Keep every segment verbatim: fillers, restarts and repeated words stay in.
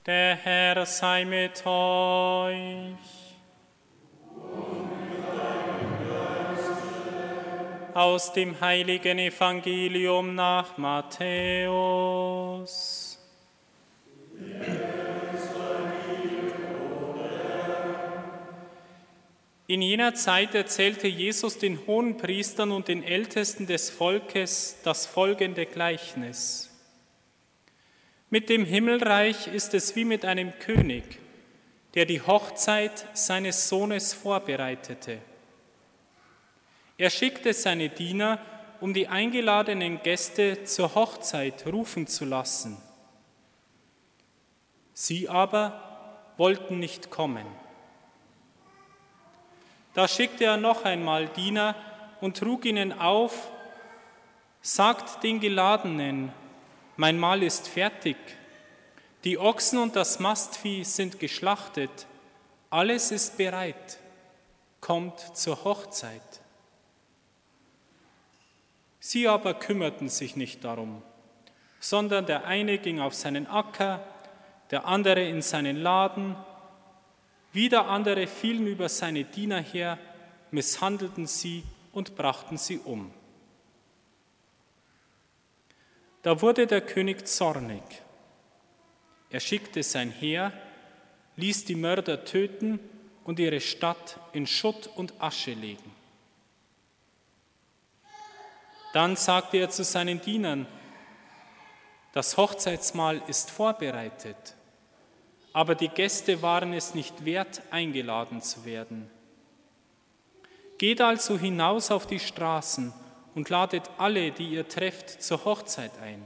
Der Herr sei mit euch. Aus dem heiligen Evangelium nach Matthäus. In jener Zeit erzählte Jesus den Hohenpriestern und den Ältesten des Volkes das folgende Gleichnis. Mit dem Himmelreich ist es wie mit einem König, der die Hochzeit seines Sohnes vorbereitete. Er schickte seine Diener, um die eingeladenen Gäste zur Hochzeit rufen zu lassen. Sie aber wollten nicht kommen. Da schickte er noch einmal Diener und trug ihnen auf: Sagt den Geladenen, mein Mahl ist fertig, die Ochsen und das Mastvieh sind geschlachtet, alles ist bereit, kommt zur Hochzeit. Sie aber kümmerten sich nicht darum, sondern der eine ging auf seinen Acker, der andere in seinen Laden, wieder andere fielen über seine Diener her, misshandelten sie und brachten sie um. Da wurde der König zornig. Er schickte sein Heer, ließ die Mörder töten und ihre Stadt in Schutt und Asche legen. Dann sagte er zu seinen Dienern: Das Hochzeitsmahl ist vorbereitet, aber die Gäste waren es nicht wert, eingeladen zu werden. Geht also hinaus auf die Straßen und ladet alle, die ihr trefft, zur Hochzeit ein.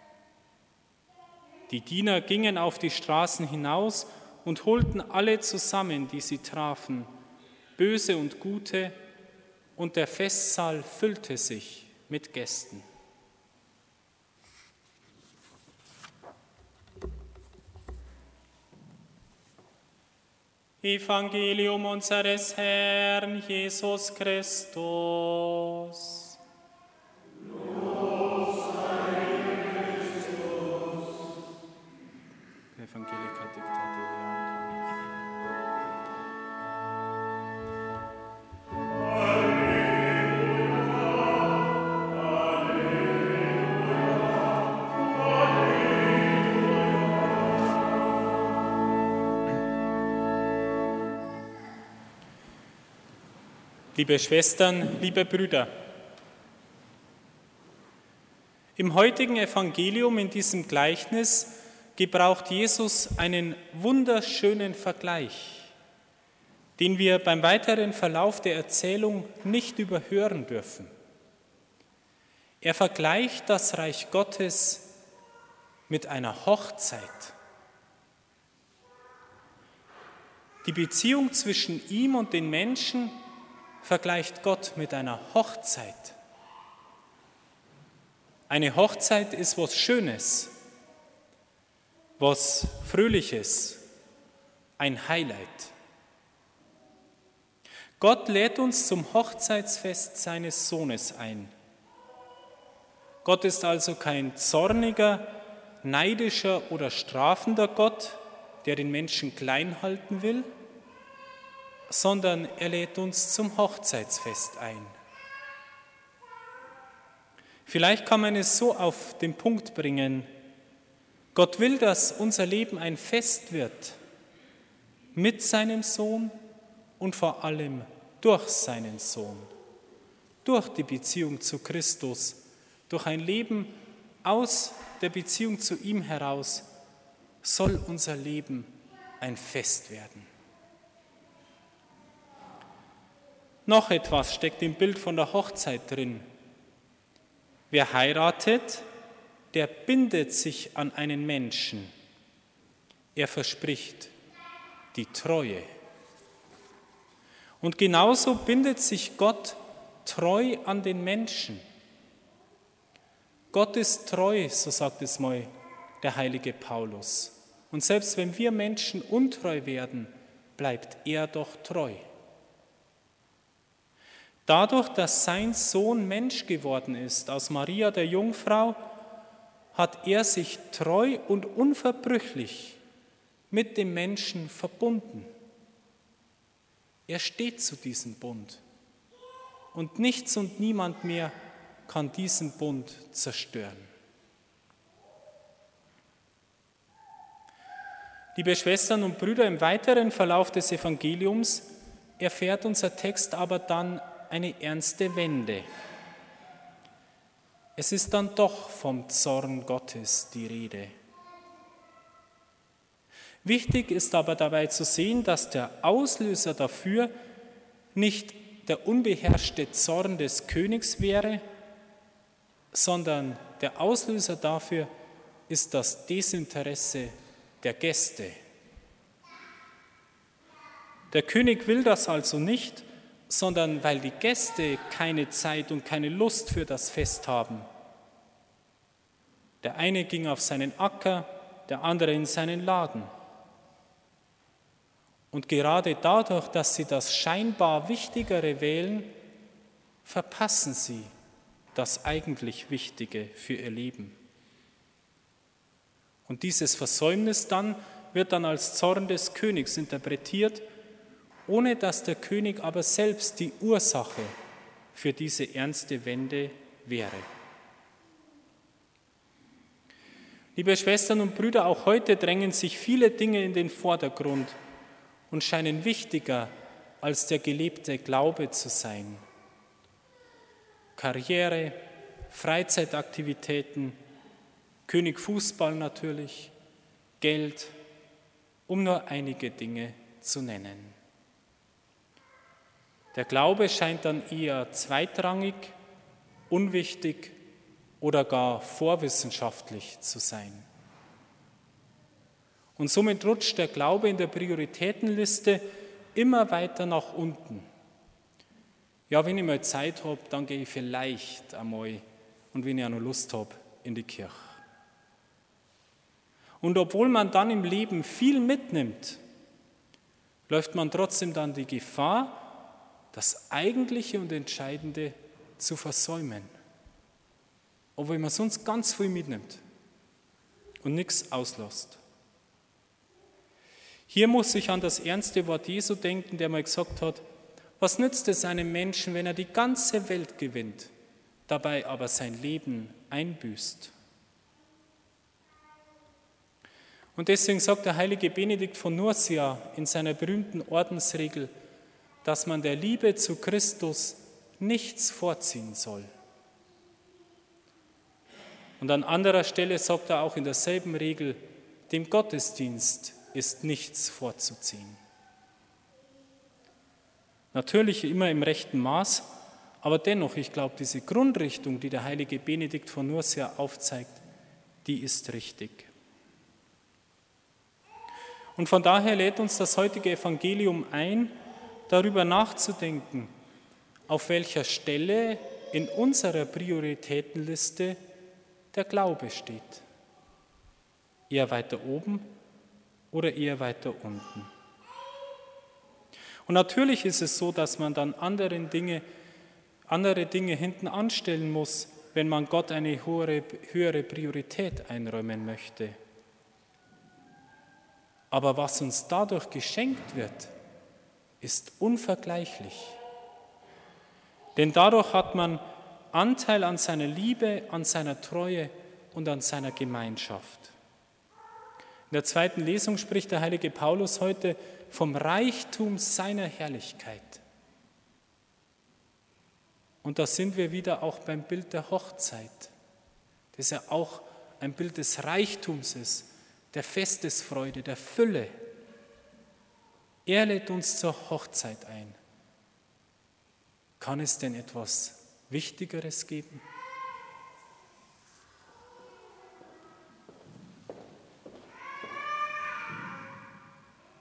Die Diener gingen auf die Straßen hinaus und holten alle zusammen, die sie trafen, Böse und Gute, und der Festsaal füllte sich mit Gästen. Evangelium unseres Herrn Jesus Christus. Evangelika Dictator. Liebe Schwestern, liebe Brüder, im heutigen Evangelium, in diesem Gleichnis, gebraucht Jesus einen wunderschönen Vergleich, den wir beim weiteren Verlauf der Erzählung nicht überhören dürfen. Er vergleicht das Reich Gottes mit einer Hochzeit. Die Beziehung zwischen ihm und den Menschen vergleicht Gott mit einer Hochzeit. Eine Hochzeit ist was Schönes, was Fröhliches, ein Highlight. Gott lädt uns zum Hochzeitsfest seines Sohnes ein. Gott ist also kein zorniger, neidischer oder strafender Gott, der den Menschen klein halten will, sondern er lädt uns zum Hochzeitsfest ein. Vielleicht kann man es so auf den Punkt bringen: Gott will, dass unser Leben ein Fest wird mit seinem Sohn und vor allem durch seinen Sohn, durch die Beziehung zu Christus, durch ein Leben aus der Beziehung zu ihm heraus soll unser Leben ein Fest werden. Noch etwas steckt im Bild von der Hochzeit drin. Wer heiratet, der bindet sich an einen Menschen. Er verspricht die Treue. Und genauso bindet sich Gott treu an den Menschen. Gott ist treu, so sagt es mal der heilige Paulus. Und selbst wenn wir Menschen untreu werden, bleibt er doch treu. Dadurch, dass sein Sohn Mensch geworden ist, aus Maria der Jungfrau, hat er sich treu und unverbrüchlich mit dem Menschen verbunden. Er steht zu diesem Bund. Und nichts und niemand mehr kann diesen Bund zerstören. Liebe Schwestern und Brüder, im weiteren Verlauf des Evangeliums erfährt unser Text aber dann eine ernste Wende. Es ist dann doch vom Zorn Gottes die Rede. Wichtig ist aber dabei zu sehen, dass der Auslöser dafür nicht der unbeherrschte Zorn des Königs wäre, sondern der Auslöser dafür ist das Desinteresse der Gäste. Der König will das also nicht, sondern weil die Gäste keine Zeit und keine Lust für das Fest haben. Der eine ging auf seinen Acker, der andere in seinen Laden. Und gerade dadurch, dass sie das scheinbar Wichtigere wählen, verpassen sie das eigentlich Wichtige für ihr Leben. Und dieses Versäumnis dann wird dann als Zorn des Königs interpretiert, ohne dass der König aber selbst die Ursache für diese ernste Wende wäre. Liebe Schwestern und Brüder, auch heute drängen sich viele Dinge in den Vordergrund und scheinen wichtiger als der gelebte Glaube zu sein. Karriere, Freizeitaktivitäten, König Fußball natürlich, Geld, um nur einige Dinge zu nennen. Der Glaube scheint dann eher zweitrangig, unwichtig oder gar vorwissenschaftlich zu sein. Und somit rutscht der Glaube in der Prioritätenliste immer weiter nach unten. Ja, wenn ich mal Zeit habe, dann gehe ich vielleicht einmal und wenn ich auch noch Lust habe, in die Kirche. Und obwohl man dann im Leben viel mitnimmt, läuft man trotzdem dann die Gefahr, das Eigentliche und Entscheidende zu versäumen. Obwohl man sonst ganz viel mitnimmt und nichts auslässt. Hier muss ich an das ernste Wort Jesu denken, der mal gesagt hat, was nützt es einem Menschen, wenn er die ganze Welt gewinnt, dabei aber sein Leben einbüßt? Und deswegen sagt der heilige Benedikt von Nursia in seiner berühmten Ordensregel, dass man der Liebe zu Christus nichts vorziehen soll. Und an anderer Stelle sagt er auch in derselben Regel, dem Gottesdienst ist nichts vorzuziehen. Natürlich immer im rechten Maß, aber dennoch, ich glaube, diese Grundrichtung, die der heilige Benedikt von Nursia aufzeigt, die ist richtig. Und von daher lädt uns das heutige Evangelium ein, darüber nachzudenken, auf welcher Stelle in unserer Prioritätenliste der Glaube steht. Eher weiter oben oder eher weiter unten. Und natürlich ist es so, dass man dann andere Dinge, andere Dinge hinten anstellen muss, wenn man Gott eine höhere, höhere Priorität einräumen möchte. Aber was uns dadurch geschenkt wird, ist unvergleichlich. Denn dadurch hat man Anteil an seiner Liebe, an seiner Treue und an seiner Gemeinschaft. In der zweiten Lesung spricht der heilige Paulus heute vom Reichtum seiner Herrlichkeit. Und da sind wir wieder auch beim Bild der Hochzeit, das ja auch ein Bild des Reichtums ist, der Festesfreude, der Fülle. Er lädt uns zur Hochzeit ein. Kann es denn etwas Wichtigeres geben?